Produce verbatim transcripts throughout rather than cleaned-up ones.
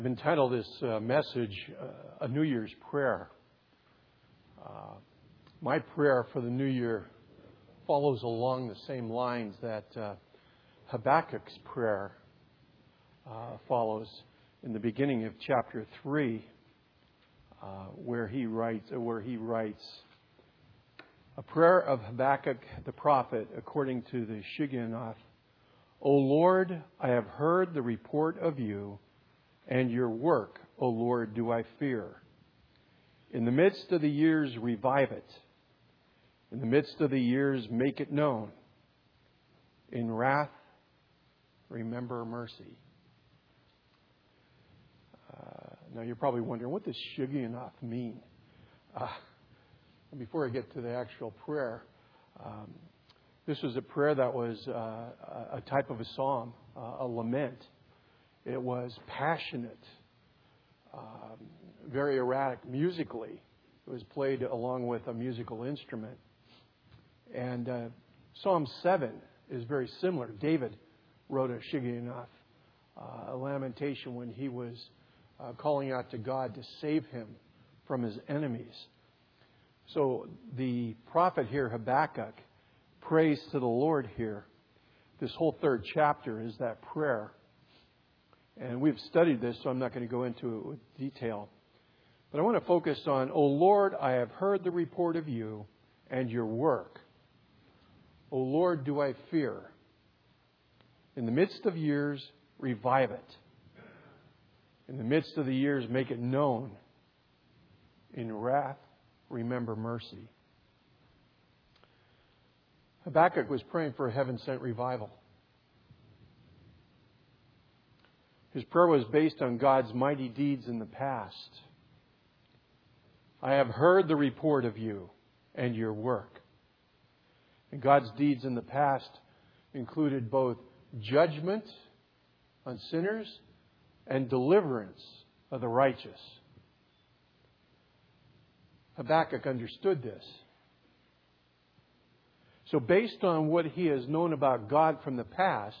I've entitled this uh, message, uh, A New Year's Prayer. Uh, my prayer for the new year follows along the same lines that uh, Habakkuk's prayer uh, follows in the beginning of chapter three, uh, where he writes, uh, where he writes, a prayer of Habakkuk the prophet according to the Shigionoth. O Lord, I have heard the report of you, and your work, O Lord, do I fear. In the midst of the years, revive it. In the midst of the years, make it known. In wrath, remember mercy. Uh, now, you're probably wondering, what does Shigionoth mean? Uh, before I get to the actual prayer, um, this was a prayer that was uh, a type of a psalm, uh, a lament. It was passionate, um, very erratic musically. It was played along with a musical instrument. And uh, Psalm seven is very similar. David wrote a Shigionoth, uh, a lamentation when he was uh, calling out to God to save him from his enemies. So the prophet here, Habakkuk, prays to the Lord here. This whole third chapter is that prayer. And we've studied this, so I'm not going to go into it with detail. But I want to focus on, O Lord, I have heard the report of you and your work. O Lord, do I fear. In the midst of years, revive it. In the midst of the years, make it known. In wrath, remember mercy. Habakkuk was praying for a heaven-sent revival. His prayer was based on God's mighty deeds in the past. I have heard the report of you and your work. And God's deeds in the past included both judgment on sinners and deliverance of the righteous. Habakkuk understood this. So based on what he has known about God from the past,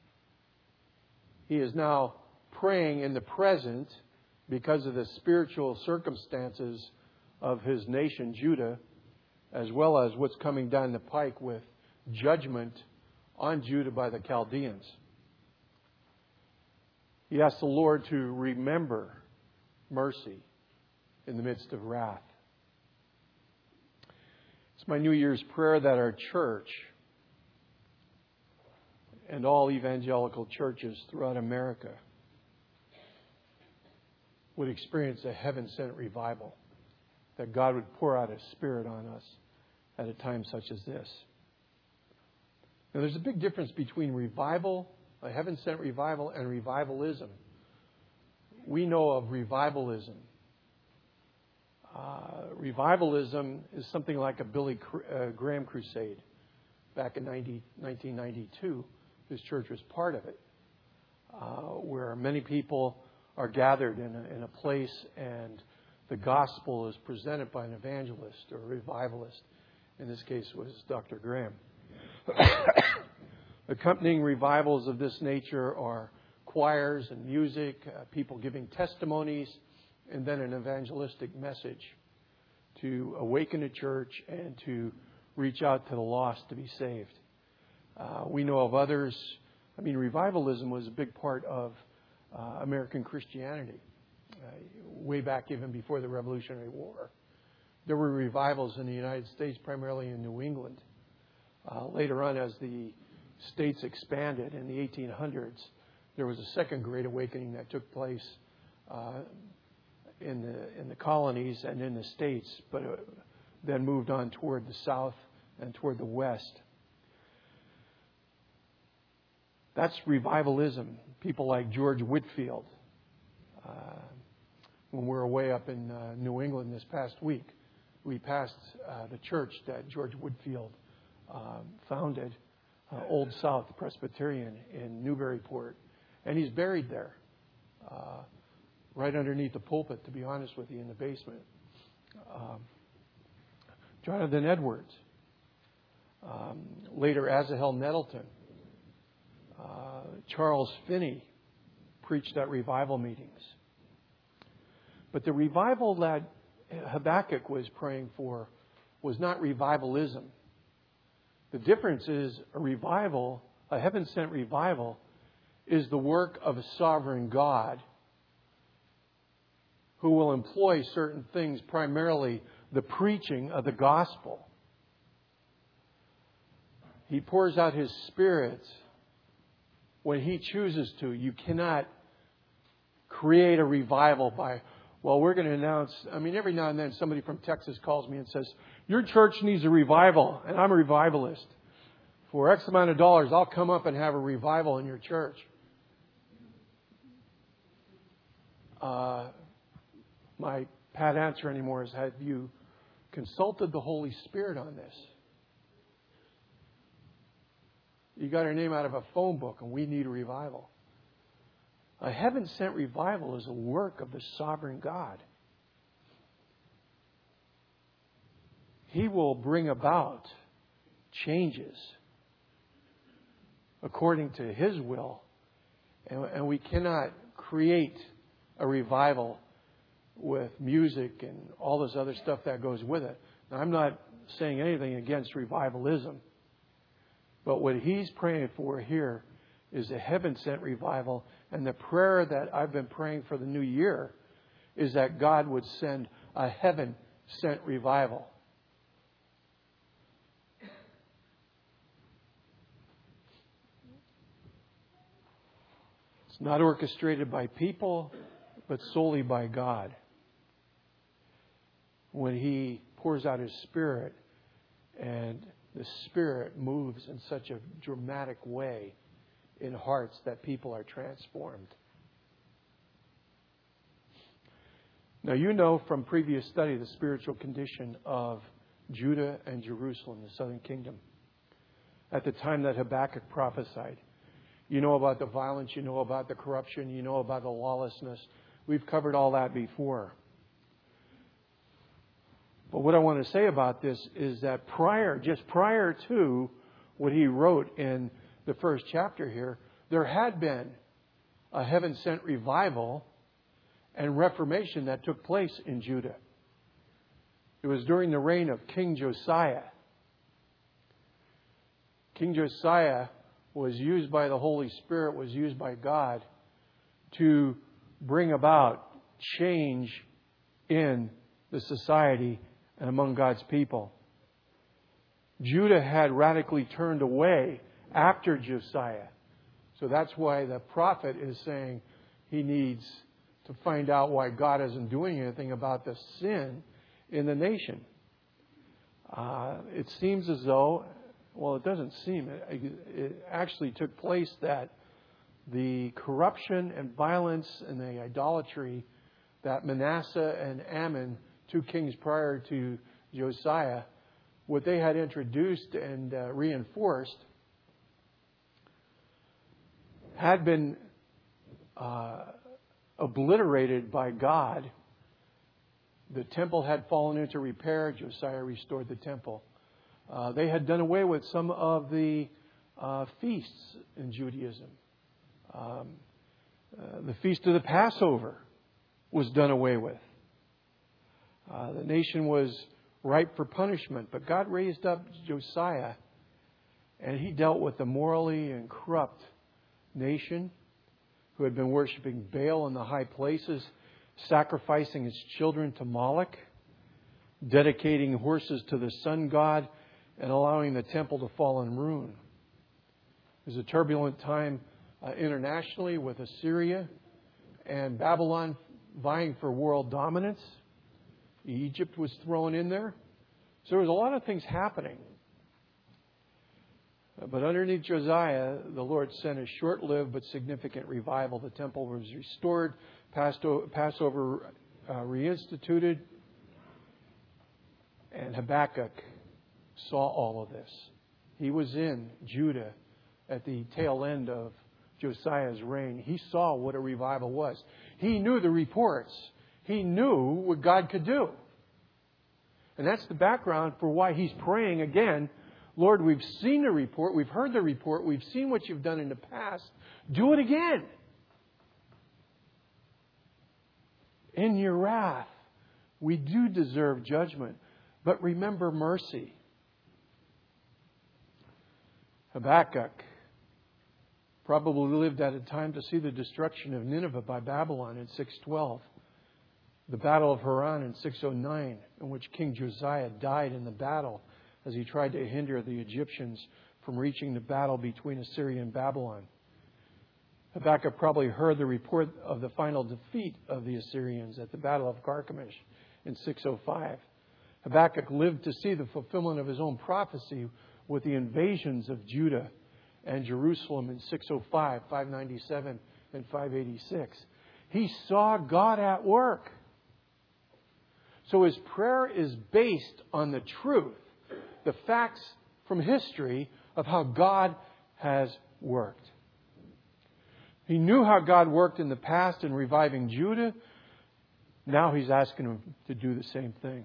he is now praying in the present because of the spiritual circumstances of his nation, Judah, as well as what's coming down the pike with judgment on Judah by the Chaldeans. He asks the Lord to remember mercy in the midst of wrath. It's my New Year's prayer that our church and all evangelical churches throughout America would experience a heaven-sent revival, that God would pour out His Spirit on us at a time such as this. Now, there's a big difference between revival, a heaven-sent revival, and revivalism. We know of revivalism. Uh, revivalism is something like a Billy Graham crusade back in nineteen ninety-two. This church was part of it, uh, where many people are gathered in a, in a place and the gospel is presented by an evangelist or a revivalist. In this case was Doctor Graham. Accompanying revivals of this nature are choirs and music, uh, people giving testimonies, and then an evangelistic message to awaken a church and to reach out to the lost to be saved. Uh, we know of others. I mean, revivalism was a big part of uh, American Christianity, uh, way back even before the Revolutionary War. There were revivals in the United States, primarily in New England. Uh, later on, as the states expanded in the eighteen hundreds, there was a second Great Awakening that took place uh, in the in the colonies and in the states, but uh, then moved on toward the south and toward the west. That's revivalism. People like George Whitefield. Uh, when we were away up in uh, New England this past week, we passed uh, the church that George Whitefield uh, founded, uh, Old South Presbyterian in Newburyport. And he's buried there, uh, right underneath the pulpit, to be honest with you, in the basement. Um, Jonathan Edwards. Um, later, Asahel Nettleton. Uh, Charles Finney preached at revival meetings. But the revival that Habakkuk was praying for was not revivalism. The difference is a revival, a heaven-sent revival, is the work of a sovereign God who will employ certain things, primarily the preaching of the gospel. He pours out His Spirit when He chooses to. You cannot create a revival by, well, we're going to announce. I mean, every now and then somebody from Texas calls me and says, your church needs a revival, and I'm a revivalist. For X amount of dollars, I'll come up and have a revival in your church. Uh, my pat answer anymore is, have you consulted the Holy Spirit on this? You got our name out of a phone book, and we need a revival. A heaven-sent revival is a work of the sovereign God. He will bring about changes according to His will. And, and we cannot create a revival with music and all this other stuff that goes with it. Now, I'm not saying anything against revivalism. But what he's praying for here is a heaven-sent revival. And the prayer that I've been praying for the new year is that God would send a heaven-sent revival. It's not orchestrated by people, but solely by God. When He pours out His Spirit, and the Spirit moves in such a dramatic way in hearts that people are transformed. Now, you know from previous study the spiritual condition of Judah and Jerusalem, the southern kingdom, at the time that Habakkuk prophesied. You know about the violence, you know about the corruption, you know about the lawlessness. We've covered all that before. But what I want to say about this is that prior, just prior to what he wrote in the first chapter here, there had been a heaven-sent revival and reformation that took place in Judah. It was during the reign of King Josiah. King Josiah was used by the Holy Spirit, was used by God to bring about change in the society and among God's people. Judah had radically turned away after Josiah. So that's why the prophet is saying he needs to find out why God isn't doing anything about the sin in the nation. Uh, it seems as though, well, it doesn't seem, it, it actually took place that the corruption and violence and the idolatry that Manasseh and Ammon, two kings prior to Josiah, what they had introduced and uh, reinforced, had been uh, obliterated by God. The temple had fallen into repair. Josiah restored the temple. Uh, they had done away with some of the uh, feasts in Judaism. Um, uh, the feast of the Passover was done away with. Uh, the nation was ripe for punishment, but God raised up Josiah, and he dealt with the morally and corrupt nation who had been worshiping Baal in the high places, sacrificing its children to Moloch, dedicating horses to the sun god, and allowing the temple to fall in ruin. It was a turbulent time uh, internationally with Assyria and Babylon vying for world dominance. Egypt was thrown in there. So there was a lot of things happening. But underneath Josiah, the Lord sent a short-lived but significant revival. The temple was restored, Passover uh, reinstituted, and Habakkuk saw all of this. He was in Judah at the tail end of Josiah's reign. He saw what a revival was. He knew the reports. He knew what God could do. And that's the background for why he's praying again. Lord, we've seen the report. We've heard the report. We've seen what you've done in the past. Do it again. in your wrath, we do deserve judgment, but remember mercy. Habakkuk probably lived at a time to see the destruction of Nineveh by Babylon in six twelve. The Battle of Haran in six oh nine, in which King Josiah died in the battle as he tried to hinder the Egyptians from reaching the battle between Assyria and Babylon. Habakkuk probably heard the report of the final defeat of the Assyrians at the Battle of Carchemish in six oh five. Habakkuk lived to see the fulfillment of his own prophecy with the invasions of Judah and Jerusalem in six oh five, five ninety-seven, and five eighty-six. He saw God at work. So his prayer is based on the truth, the facts from history of how God has worked. He knew how God worked in the past in reviving Judah. Now he's asking him to do the same thing.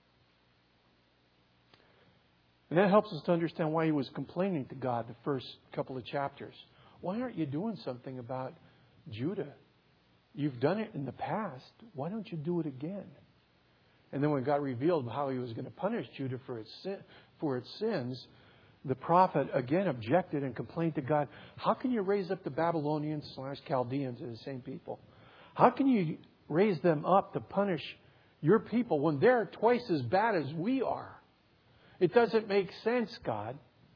And that helps us to understand why he was complaining to God the first couple of chapters. Why aren't you doing something about Judah? You've done it in the past. Why don't you do it again? And then when God revealed how he was going to punish Judah for its sin, for its sins, the prophet again objected and complained to God. How can you raise up the Babylonians slash Chaldeans as the same people? How can you raise them up to punish your people when they're twice as bad as we are? It doesn't make sense, God.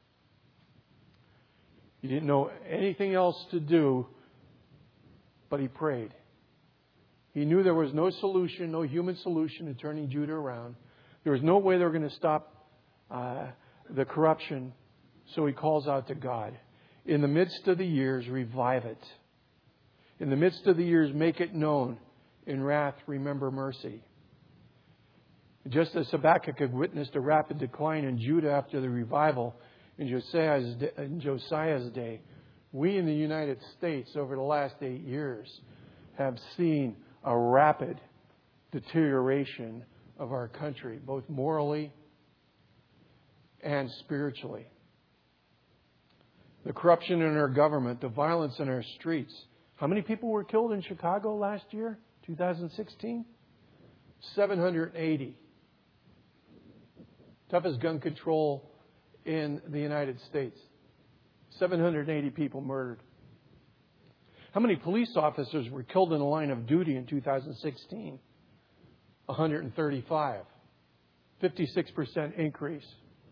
He didn't know anything else to do, but he prayed. He knew there was no solution, no human solution to turning Judah around. There was no way they were going to stop uh, the corruption. So he calls out to God. In the midst of the years, revive it. In the midst of the years, make it known. In wrath, remember mercy. Just as Habakkuk had witnessed a rapid decline in Judah after the revival in Josiah's, in Josiah's day, we in the United States over the last eight years have seen a rapid deterioration of our country, both morally and spiritually. The corruption in our government, the violence in our streets. How many people were killed in Chicago last year, two thousand sixteen? seven hundred eighty. Toughest gun control in the United States. seven hundred eighty people murdered. How many police officers were killed in the line of duty in two thousand sixteen? one hundred thirty-five. fifty-six percent increase.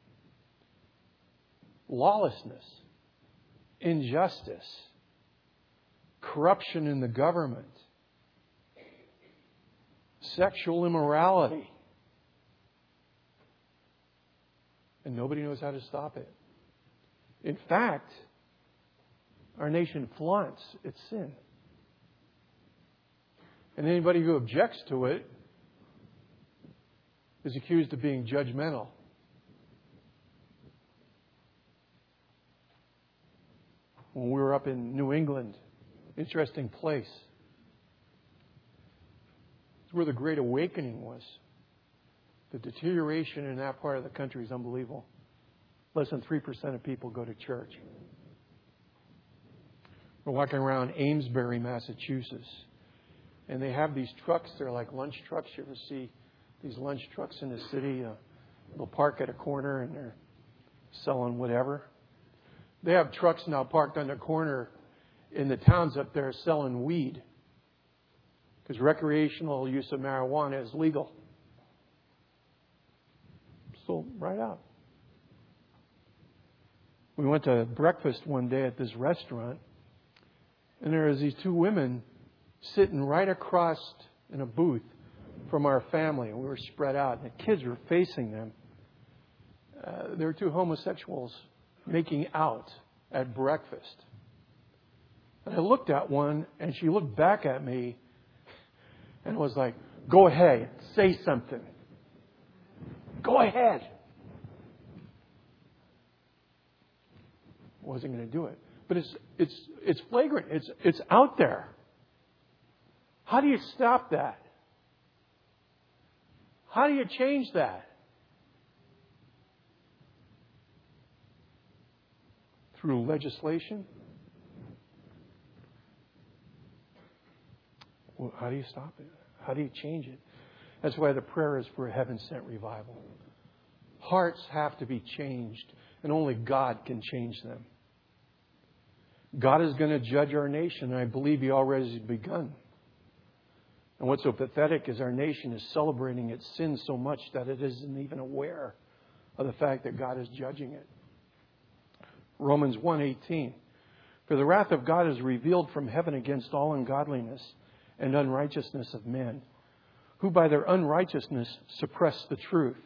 Lawlessness, injustice, corruption in the government, sexual immorality. And nobody knows how to stop it. In fact, our nation flaunts its sin. And anybody who objects to it is accused of being judgmental. When we were up in New England, interesting place. It's where the Great Awakening was. The deterioration in that part of the country is unbelievable. Less than three percent of people go to church. We're walking around Amesbury, Massachusetts. And they have these trucks. They're like lunch trucks. You ever see these lunch trucks in the city? Uh, they'll park at a corner and they're selling whatever. They have trucks now parked on the corner in the towns up there selling weed. Because recreational use of marijuana is legal. So, right out. We went to breakfast one day at this restaurant. And there was these two women sitting right across in a booth from our family. And we were spread out. And the kids were facing them. Uh, there were two homosexuals making out at breakfast. And I looked at one, and she looked back at me and was like, "Go ahead, say something. Go ahead." I wasn't going to do it. But it's it's it's flagrant. It's it's out there. How do you stop that? How do you change that? Through legislation? Well, how do you stop it? How do you change it? That's why the prayer is for a heaven-sent revival. Hearts have to be changed, and only God can change them. God is going to judge our nation, and I believe He already has begun. And what's so pathetic is our nation is celebrating its sin so much that it isn't even aware of the fact that God is judging it. Romans one eighteen. For the wrath of God is revealed from heaven against all ungodliness and unrighteousness of men, who by their unrighteousness suppress the truth.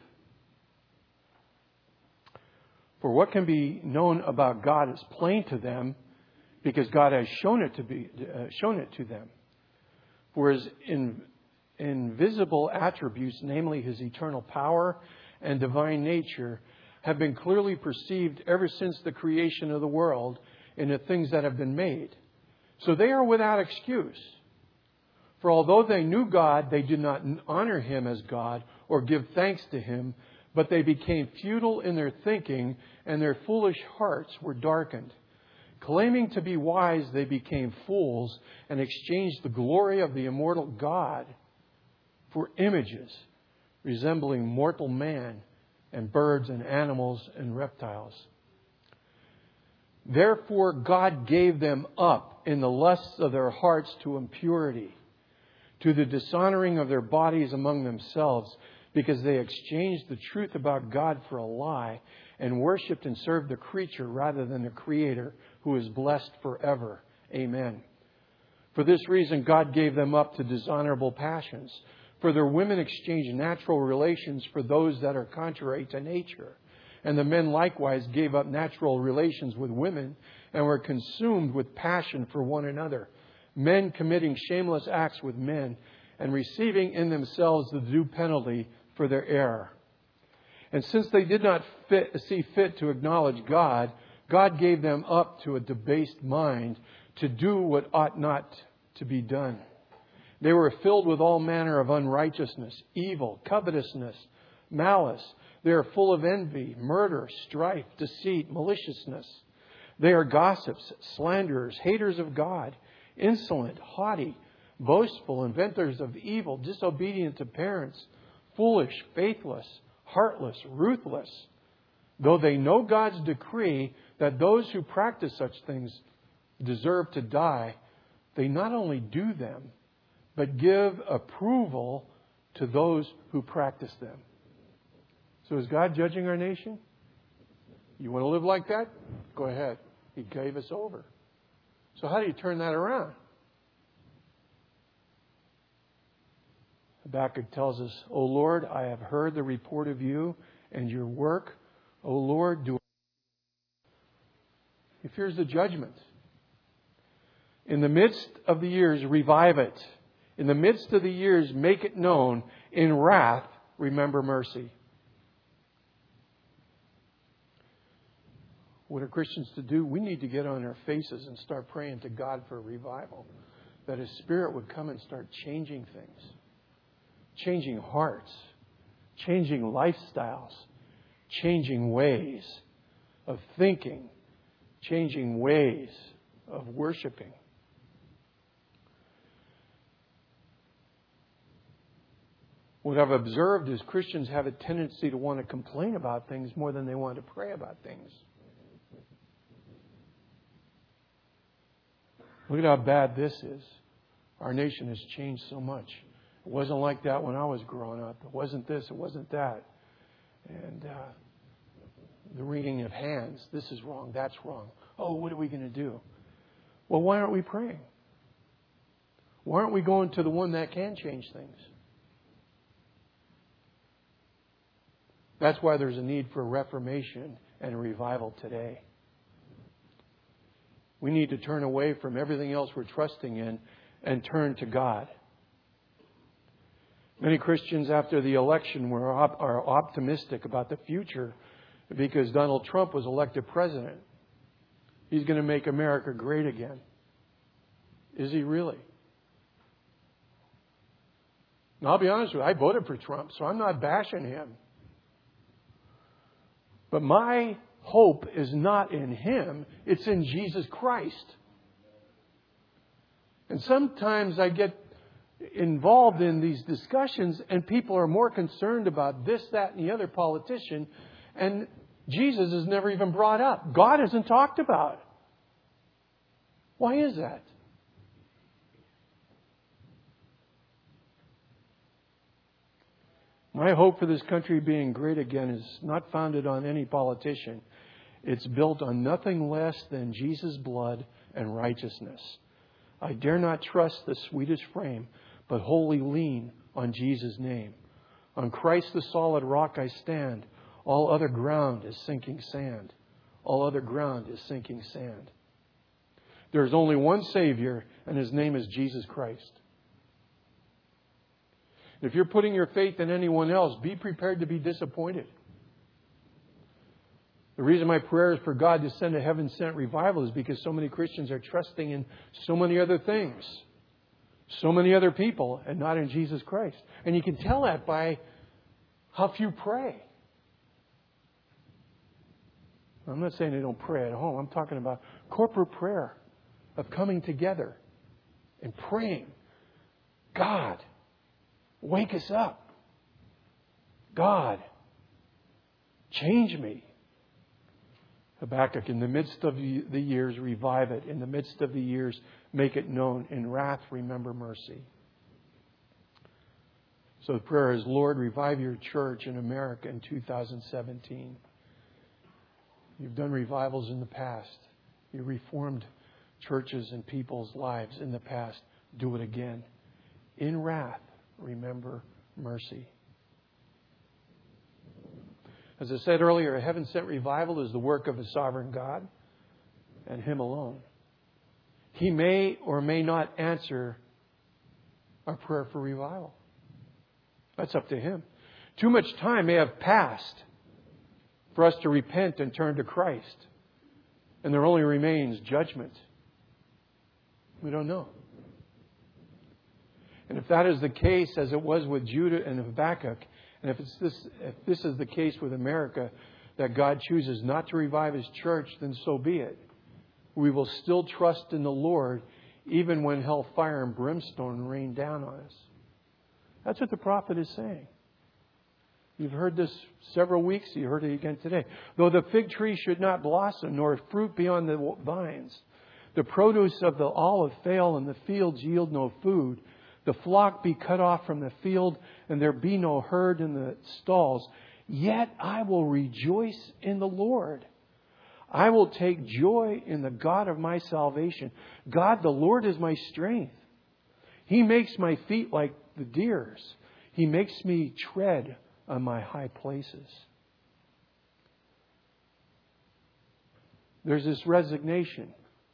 For what can be known about God is plain to them, because God has shown it to be uh, shown it to them. For His in, invisible attributes, namely His eternal power and divine nature, have been clearly perceived ever since the creation of the world in the things that have been made. So they are without excuse. For although they knew God, they did not honor Him as God or give thanks to Him, but they became futile in their thinking, and their foolish hearts were darkened. Claiming to be wise, they became fools and exchanged the glory of the immortal God for images resembling mortal man and birds and animals and reptiles. Therefore God gave them up in the lusts of their hearts to impurity, to the dishonoring of their bodies among themselves, because they exchanged the truth about God for a lie and worshipped and served the creature rather than the Creator, who is blessed forever. Amen. For this reason God gave them up to dishonorable passions. For their women exchanged natural relations for those that are contrary to nature. And the men likewise gave up natural relations with women and were consumed with passion for one another, men committing shameless acts with men and receiving in themselves the due penalty for their error. And since they did not fit, see fit to acknowledge God, God gave them up to a debased mind to do what ought not to be done. They were filled with all manner of unrighteousness, evil, covetousness, malice. They are full of envy, murder, strife, deceit, maliciousness. They are gossips, slanderers, haters of God, insolent, haughty, boastful, inventors of evil, disobedient to parents, foolish, faithless, heartless, ruthless. Though they know God's decree that those who practice such things deserve to die, they not only do them, but give approval to those who practice them. So is God judging our nation? You want to live like that? Go ahead. He gave us over. So how do you turn that around? Habakkuk tells us, O Lord, I have heard the report of you and your work. O Lord, do. He fears the judgment. In the midst of the years, revive it. In the midst of the years, make it known. In wrath, remember mercy. What are Christians to do? We need to get on our faces and start praying to God for a revival. That His Spirit would come and start changing things. Changing hearts. Changing lifestyles. Changing ways of thinking. Changing ways of worshiping. What I've observed is Christians have a tendency to want to complain about things more than they want to pray about things. Look at how bad this is. Our nation has changed so much. It wasn't like that when I was growing up. It wasn't this, it wasn't that. And uh, the wringing of hands. This is wrong, that's wrong. Oh, what are we going to do? Well, why aren't we praying? Why aren't we going to the one that can change things? That's why there's a need for a reformation and a revival today. We need to turn away from everything else we're trusting in and turn to God. Many Christians after the election were op- are optimistic about the future because Donald Trump was elected president. He's going to make America great again. Is he really? Now, I'll be honest with you, I voted for Trump, so I'm not bashing him. But my hope is not in him, it's in Jesus Christ. And sometimes I get involved in these discussions, and people are more concerned about this, that, and the other politician, and Jesus is never even brought up. God isn't talked about. Why is that? My hope for this country being great again is not founded on any politician. It's built on nothing less than Jesus' blood and righteousness. I dare not trust the sweetest frame, but wholly lean on Jesus' name. On Christ the solid rock I stand. All other ground is sinking sand. All other ground is sinking sand. There is only one Savior, and His name is Jesus Christ. If you're putting your faith in anyone else, be prepared to be disappointed. The reason my prayer is for God to send a heaven-sent revival is because so many Christians are trusting in so many other things, so many other people, and not in Jesus Christ. And you can tell that by how few pray. I'm not saying they don't pray at home. I'm talking about corporate prayer of coming together and praying. God, wake us up. God, change me. Habakkuk, in the midst of the years, revive it. In the midst of the years, make it known. In wrath, remember mercy. So the prayer is, Lord, revive your church in America in two thousand seventeen. You've done revivals in the past. You reformed churches and people's lives in the past. Do it again. In wrath, remember mercy. As I said earlier, a heaven-sent revival is the work of a sovereign God and Him alone. He may or may not answer our prayer for revival. That's up to Him. Too much time may have passed for us to repent and turn to Christ. And there only remains judgment. We don't know. And if that is the case, as it was with Judah and Habakkuk, and if, it's this, if this is the case with America, that God chooses not to revive His church, then so be it. We will still trust in the Lord, even when hellfire and brimstone rain down on us. That's what the prophet is saying. You've heard this several weeks. You heard it again today. Though the fig tree should not blossom, nor fruit be on the vines, the produce of the olive fail, and the fields yield no food, the flock be cut off from the field, and there be no herd in the stalls, yet I will rejoice in the Lord. I will take joy in the God of my salvation. God, the Lord, is my strength. He makes my feet like the deer's. He makes me tread on my high places. There's this resignation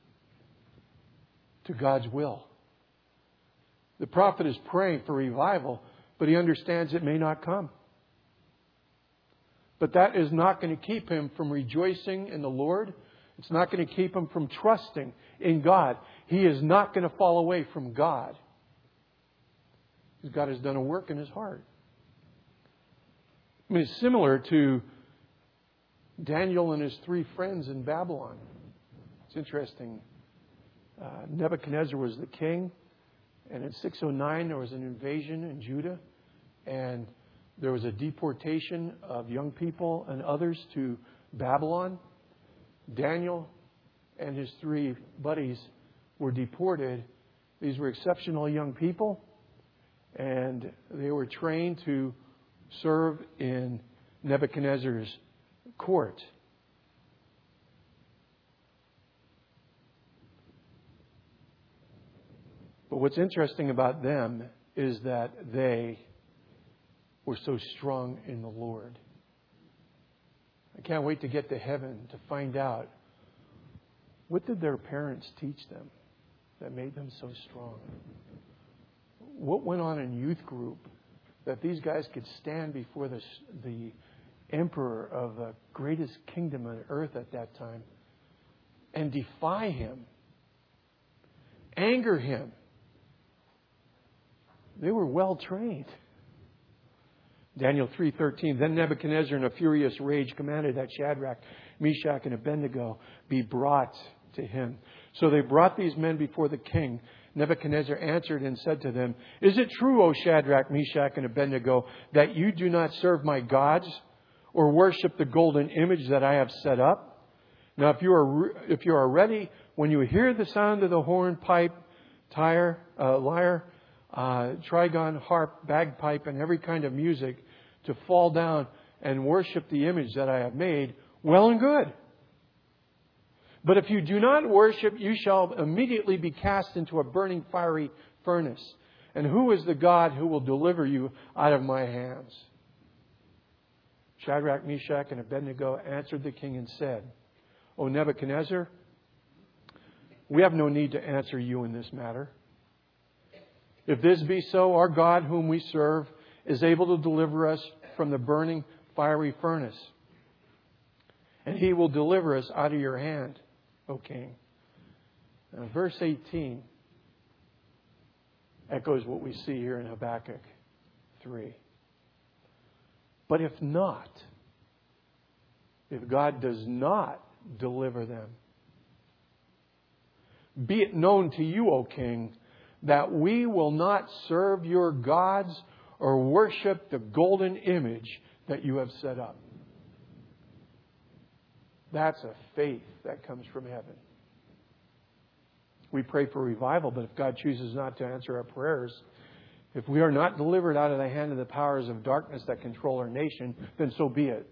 to God's will. The prophet is praying for revival, but he understands it may not come. But that is not going to keep him from rejoicing in the Lord. It's not going to keep him from trusting in God. He is not going to fall away from God. Because God has done a work in his heart. I mean, it's similar to Daniel and his three friends in Babylon. It's interesting. Uh, Nebuchadnezzar was the king. And in six oh nine, there was an invasion in Judah. And there was a deportation of young people and others to Babylon. Daniel and his three buddies were deported. These were exceptional young people. And they were trained to serve in Nebuchadnezzar's court. But what's interesting about them is that they were so strong in the Lord. I can't wait to get to heaven to find out, what did their parents teach them that made them so strong? What went on in youth group that these guys could stand before the, the emperor of the greatest kingdom on earth at that time and defy him, anger him? They were well trained. Daniel three thirteen. Then Nebuchadnezzar, in a furious rage, commanded that Shadrach, Meshach, and Abednego be brought to him. So they brought these men before the king. Nebuchadnezzar answered and said to them, "Is it true, O Shadrach, Meshach, and Abednego, that you do not serve my gods or worship the golden image that I have set up? Now, if you are if you are ready, when you hear the sound of the horn, pipe, tire, uh, lyre, uh, trigon, harp, bagpipe, and every kind of music, to fall down and worship the image that I have made, well and good. But if you do not worship, you shall immediately be cast into a burning fiery furnace. And who is the God who will deliver you out of my hands?" Shadrach, Meshach, and Abednego answered the king and said, "O Nebuchadnezzar, we have no need to answer you in this matter. If this be so, our God whom we serve is able to deliver us from the burning fiery furnace. And He will deliver us out of your hand, O king." Now, verse eighteen echoes what we see here in Habakkuk three. But if not, if God does not deliver them, be it known to you, O king, that we will not serve your gods or worship the golden image that you have set up. That's a faith that comes from heaven. We pray for revival, but if God chooses not to answer our prayers, if we are not delivered out of the hand of the powers of darkness that control our nation, then so be it.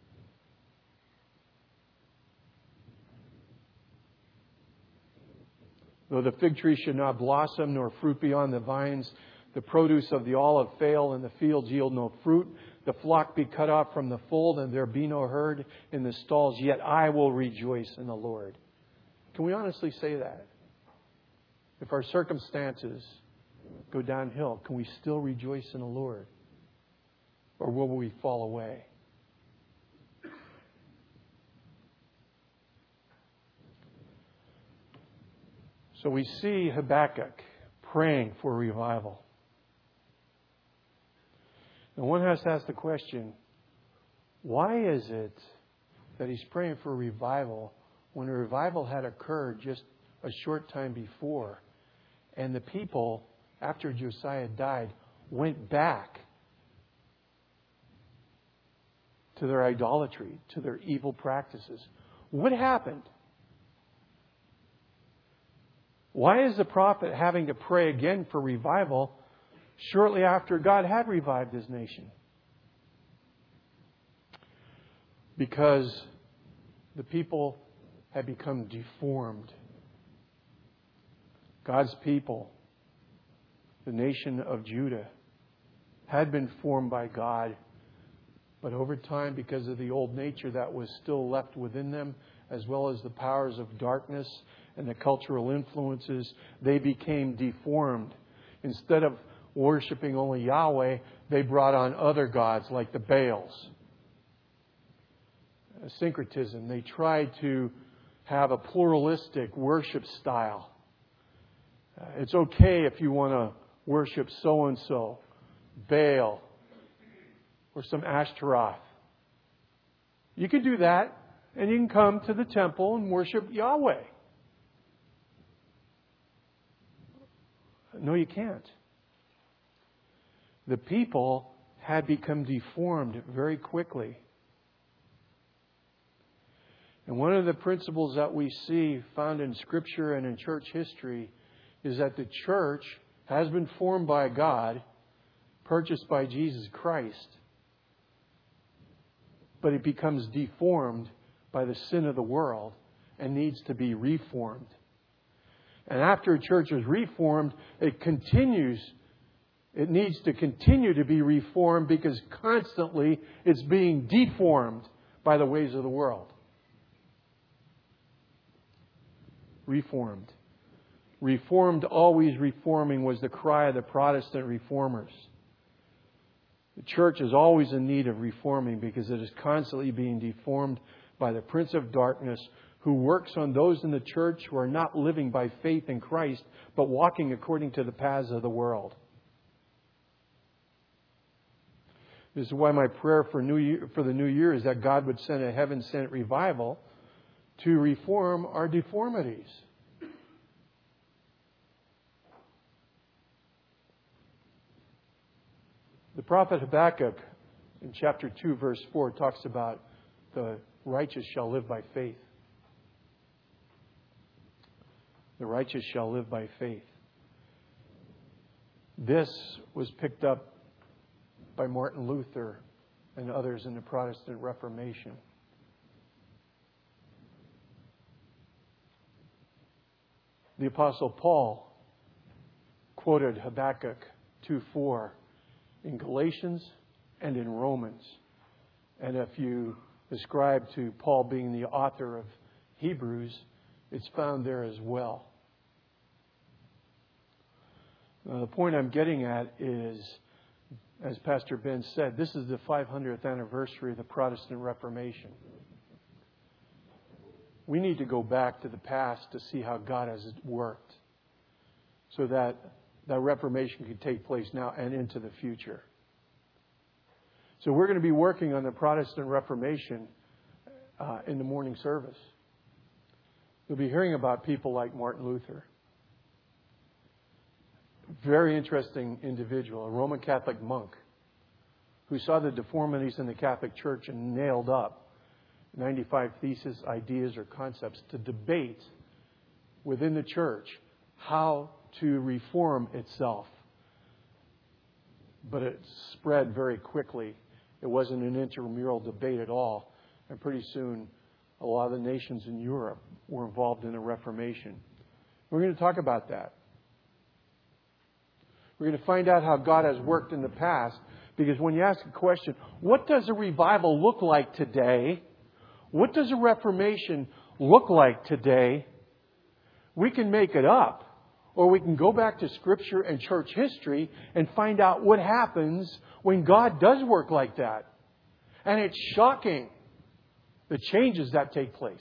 Though the fig tree should not blossom, nor fruit be on the vines, the produce of the olive fail, and the fields yield no fruit, the flock be cut off from the fold, and there be no herd in the stalls, yet I will rejoice in the Lord. Can we honestly say that? If our circumstances go downhill, can we still rejoice in the Lord? Or will we fall away? So we see Habakkuk praying for revival. And one has to ask the question, why is it that he's praying for revival when a revival had occurred just a short time before? And the people, after Josiah died, went back to their idolatry, to their evil practices. What happened? Why is the prophet having to pray again for revival shortly after God had revived His nation? Because the people had become deformed. God's people, the nation of Judah, had been formed by God. But over time, because of the old nature that was still left within them, as well as the powers of darkness and the cultural influences, they became deformed. Instead of worshiping only Yahweh, they brought on other gods like the Baals. Syncretism. They tried to have a pluralistic worship style. Uh, it's okay if you want to worship so-and-so, Baal, or some Ashtaroth. You can do that, and you can come to the temple and worship Yahweh. No, you can't. The people had become deformed very quickly. And one of the principles that we see found in Scripture and in church history is that the church has been formed by God, purchased by Jesus Christ, but it becomes deformed by the sin of the world and needs to be reformed. And after a church is reformed, it continues, it needs to continue to be reformed because constantly it's being deformed by the ways of the world. Reformed. Reformed, always reforming was the cry of the Protestant reformers. The church is always in need of reforming because it is constantly being deformed by the Prince of Darkness, who works on those in the church who are not living by faith in Christ, but walking according to the paths of the world. This is why my prayer for new year, for the new year is that God would send a heaven-sent revival to reform our deformities. The prophet Habakkuk in chapter two, verse four, talks about the righteous shall live by faith. The righteous shall live by faith. This was picked up by Martin Luther and others in the Protestant Reformation. The Apostle Paul quoted Habakkuk two four in Galatians and in Romans. And if you ascribe to Paul being the author of Hebrews, it's found there as well. Now, the point I'm getting at is, as Pastor Ben said, this is the five hundredth anniversary of the Protestant Reformation. We need to go back to the past to see how God has worked so that that Reformation can take place now and into the future. So we're going to be working on the Protestant Reformation uh, in the morning service. You'll be hearing about people like Martin Luther. Very interesting individual, a Roman Catholic monk who saw the deformities in the Catholic Church and nailed up ninety-five theses, ideas, or concepts to debate within the church how to reform itself. But it spread very quickly. It wasn't an intramural debate at all. And pretty soon, a lot of the nations in Europe were involved in the Reformation. We're going to talk about that. We're going to find out how God has worked in the past. Because when you ask a question, what does a revival look like today? What does a Reformation look like today? We can make it up. Or we can go back to Scripture and church history and find out what happens when God does work like that. And it's shocking, the changes that take place.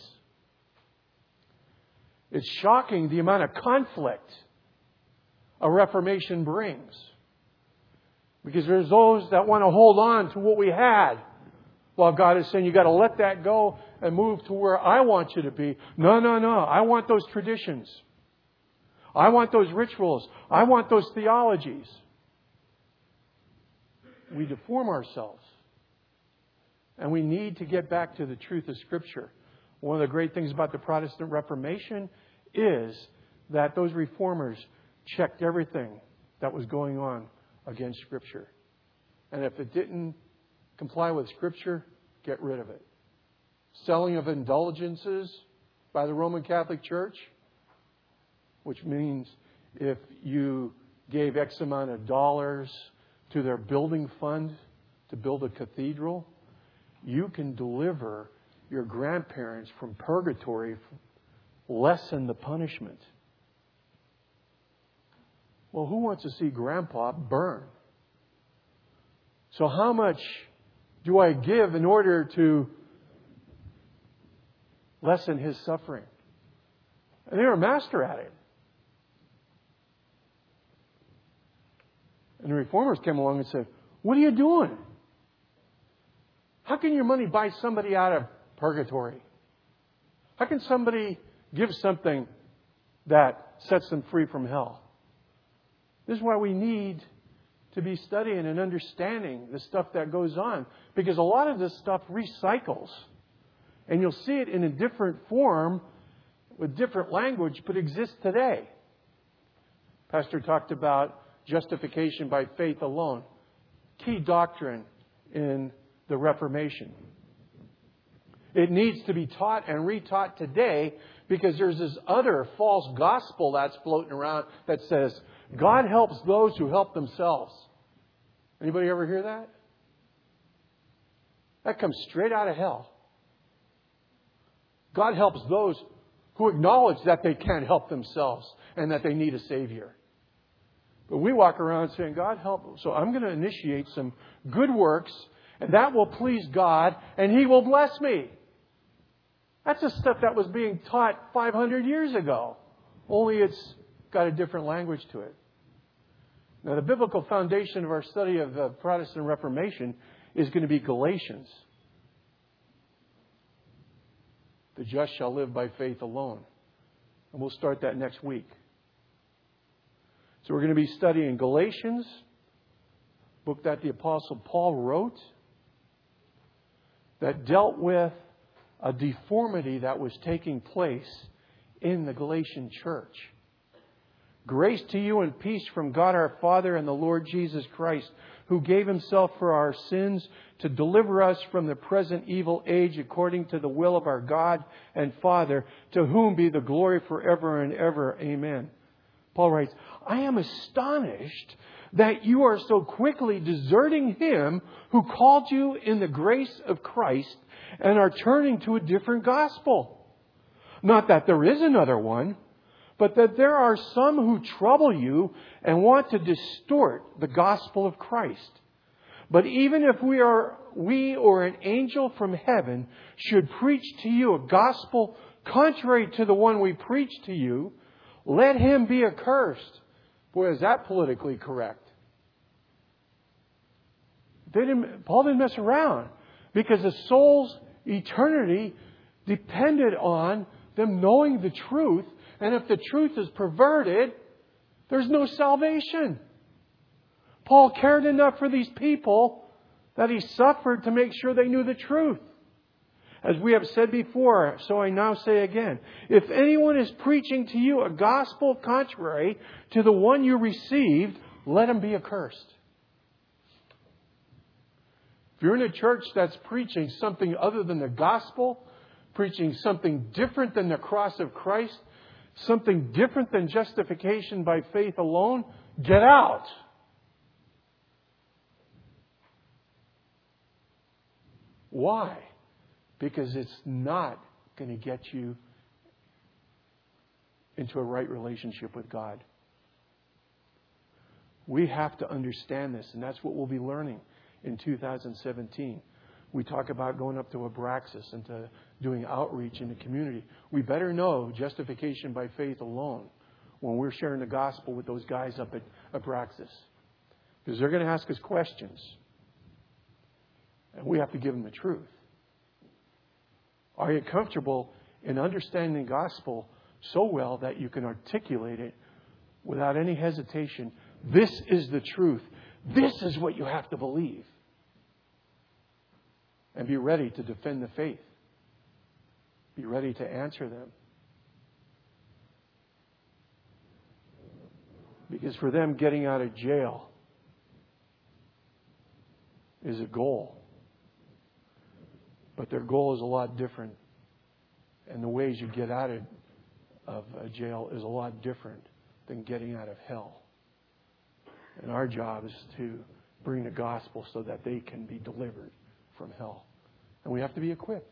It's shocking the amount of conflict a Reformation brings. Because there's those that want to hold on to what we had, while God is saying, you got to let that go and move to where I want you to be. No, no, no. I want those traditions. I want those rituals. I want those theologies. We deform ourselves. And we need to get back to the truth of Scripture. One of the great things about the Protestant Reformation is that those reformers checked everything that was going on against Scripture. And if it didn't comply with Scripture, get rid of it. Selling of indulgences by the Roman Catholic Church, which means if you gave X amount of dollars to their building fund to build a cathedral, you can deliver your grandparents from purgatory, lessen the punishment. Well, who wants to see Grandpa burn? So how much do I give in order to lessen his suffering? And they were a master at it. And the reformers came along and said, what are you doing? How can your money buy somebody out of purgatory? How can somebody give something that sets them free from hell? This is why we need to be studying and understanding the stuff that goes on. Because a lot of this stuff recycles. And you'll see it in a different form with different language, but exists today. Pastor talked about justification by faith alone. Key doctrine in the Reformation. It needs to be taught and retaught today because there's this other false gospel that's floating around that says God helps those who help themselves. Anybody ever hear that? That comes straight out of hell. God helps those who acknowledge that they can't help themselves and that they need a Savior. But we walk around saying, God help. So I'm going to initiate some good works and that will please God and He will bless me. That's the stuff that was being taught five hundred years ago. Only it's got a different language to it. Now, the biblical foundation of our study of the Protestant Reformation is going to be Galatians. The just shall live by faith alone. And we'll start that next week. So we're going to be studying Galatians, book that the Apostle Paul wrote, that dealt with a deformity that was taking place in the Galatian church. Grace to you and peace from God our Father and the Lord Jesus Christ, who gave Himself for our sins to deliver us from the present evil age according to the will of our God and Father, to whom be the glory forever and ever. Amen. Paul writes, I am astonished that you are so quickly deserting Him who called you in the grace of Christ and are turning to a different gospel. Not that there is another one, but that there are some who trouble you and want to distort the gospel of Christ. But even if we are we or an angel from heaven should preach to you a gospel contrary to the one we preach to you, let him be accursed. Boy, is that politically correct. They didn't, Paul didn't mess around, because the soul's eternity depended on them knowing the truth. And if the truth is perverted, there's no salvation. Paul cared enough for these people that he suffered to make sure they knew the truth. As we have said before, so I now say again, if anyone is preaching to you a gospel contrary to the one you received, let him be accursed. If you're in a church that's preaching something other than the gospel, preaching something different than the cross of Christ, something different than justification by faith alone, get out. Why? Because it's not going to get you into a right relationship with God. We have to understand this, and that's what we'll be learning in two thousand seventeen. We talk about going up to Abraxas and to doing outreach in the community. We better know justification by faith alone when we're sharing the gospel with those guys up at Abraxas. Because they're going to ask us questions. And we have to give them the truth. Are you comfortable in understanding the gospel so well that you can articulate it without any hesitation? This is the truth. This is what you have to believe. And be ready to defend the faith. Be ready to answer them. Because for them, getting out of jail is a goal. But their goal is a lot different. And the ways you get out of, of jail is a lot different than getting out of hell. And our job is to bring the gospel so that they can be delivered from hell. And we have to be equipped.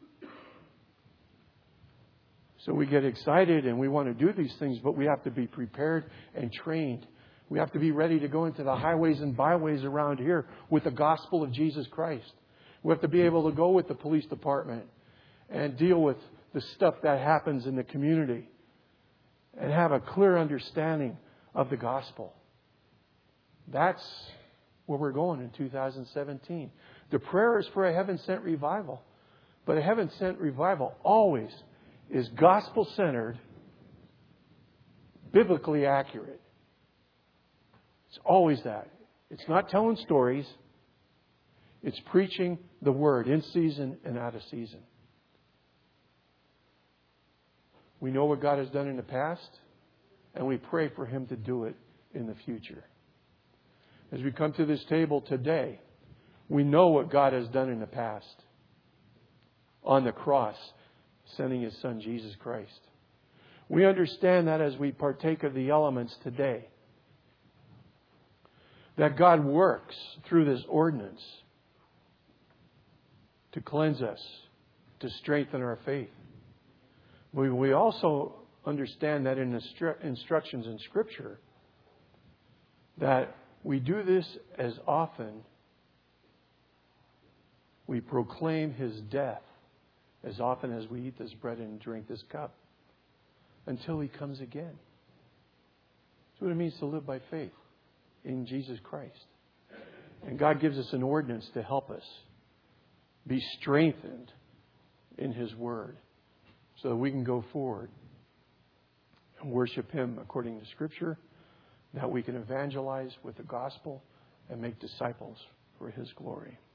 So we get excited and we want to do these things, but we have to be prepared and trained. We have to be ready to go into the highways and byways around here with the gospel of Jesus Christ. We have to be able to go with the police department and deal with the stuff that happens in the community and have a clear understanding of the gospel. That's where we're going in two thousand seventeen. The prayer is for a heaven-sent revival. But a heaven-sent revival always is gospel-centered, biblically accurate. It's always that. It's not telling stories. It's preaching the word in season and out of season. We know what God has done in the past, and we pray for Him to do it in the future. As we come to this table today, we know what God has done in the past. On the cross, sending His Son, Jesus Christ. We understand that as we partake of the elements today. That God works through this ordinance to cleanse us, to strengthen our faith. We, we also understand that in the stru- instructions in Scripture, that we do this as often we proclaim His death, as often as we eat this bread and drink this cup, until He comes again. That's what it means to live by faith in Jesus Christ. And God gives us an ordinance to help us be strengthened in His Word so that we can go forward and worship Him according to Scripture, that we can evangelize with the gospel, and make disciples for His glory.